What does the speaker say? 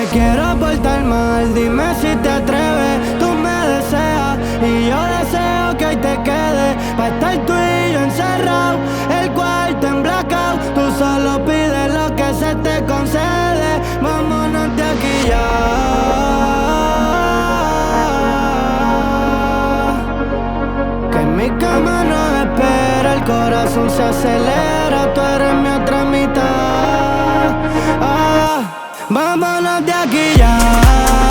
me quiero portar mal, dime si te atreves. Tú me deseas y yo deseo que hoy te quedes. Pa' estar tú y yo encerrado, el cuarto en blackout. Tú solo pides lo que se te concede. Vámonos de aquí ya. Que en mi cama no espera, el corazón se acelera. Tú eres mi otra mitad. Vámonos de aquí ya.